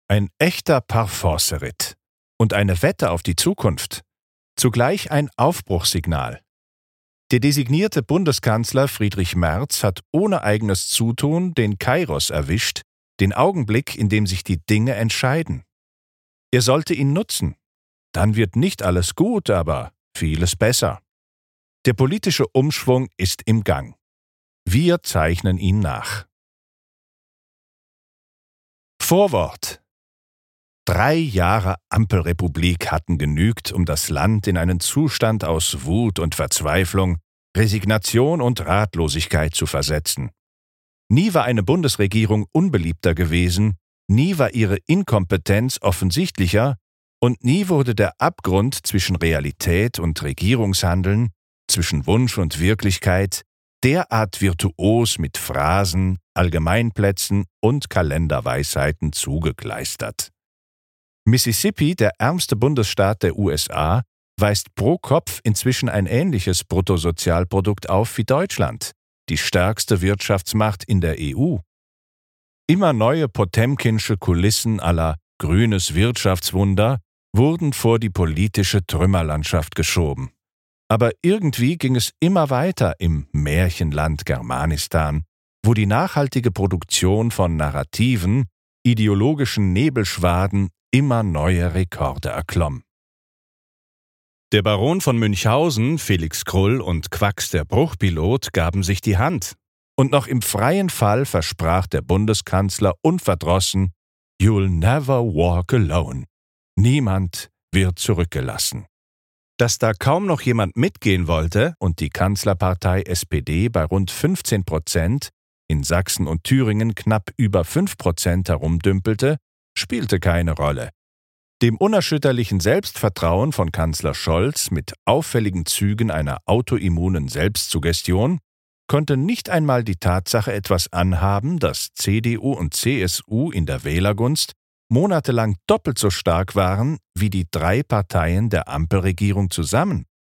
Ein echter Parforce-Ritt und eine Wette auf die Zukunft. Zugleich ein Aufbruchssignal. Der designierte Bundeskanzler Friedrich Merz hat ohne eigenes Zutun den Kairos erwischt, den Augenblick, in dem sich die Dinge entscheiden. Er sollte ihn nutzen. Dann wird nicht alles gut, aber vieles besser. Der politische Umschwung ist im Gang. Wir zeichnen ihn nach. Vorwort: 3 Jahre Ampelrepublik hatten genügt, um das Land in einen Zustand aus Wut und Verzweiflung, Resignation und Ratlosigkeit zu versetzen. Nie war eine Bundesregierung unbeliebter gewesen, nie war ihre Inkompetenz offensichtlicher und nie wurde der Abgrund zwischen Realität und Regierungshandeln, zwischen Wunsch und Wirklichkeit, derart virtuos mit Phrasen, Allgemeinplätzen und Kalenderweisheiten zugekleistert. Mississippi, der ärmste Bundesstaat der USA, weist pro Kopf inzwischen ein ähnliches Bruttosozialprodukt auf wie Deutschland, die stärkste Wirtschaftsmacht in der EU. Immer neue Potemkinsche Kulissen à la grünes Wirtschaftswunder wurden vor die politische Trümmerlandschaft geschoben. Aber irgendwie ging es immer weiter im Märchenland Germanistan, wo die nachhaltige Produktion von Narrativen, ideologischen Nebelschwaden immer neue Rekorde erklomm. Der Baron von Münchhausen, Felix Krull und Quax der Bruchpilot gaben sich die Hand. Und noch im freien Fall versprach der Bundeskanzler unverdrossen: "You'll never walk alone." Niemand wird zurückgelassen. Dass da kaum noch jemand mitgehen wollte und die Kanzlerpartei SPD bei rund 15%, in Sachsen und Thüringen knapp über 5% herumdümpelte, spielte keine Rolle. Dem unerschütterlichen Selbstvertrauen von Kanzler Scholz mit auffälligen Zügen einer autoimmunen Selbstsuggestion konnte nicht einmal die Tatsache etwas anhaben, dass CDU und CSU in der Wählergunst monatelang doppelt so stark waren wie die 3 Parteien der Ampelregierung zusammen.